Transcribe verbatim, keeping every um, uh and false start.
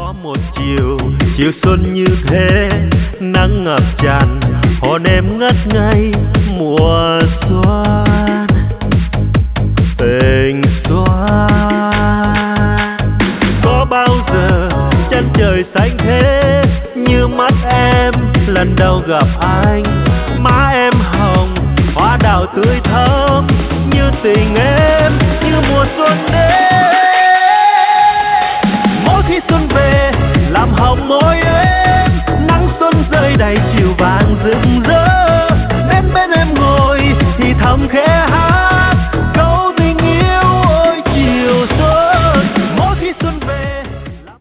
Có một chiều, chiều xuân như thế, nắng ngập tràn, hồn em ngất ngây mùa xuân, tình xuân. Có bao giờ chân trời xanh thế như mắt em lần đầu gặp anh, má em hồng, hoa đào tươi thơm như tình em, như mùa xuân đến. Mỗi khi xuân về làm hồng môi em, nắng xuân rơi đầy chiều vàng rực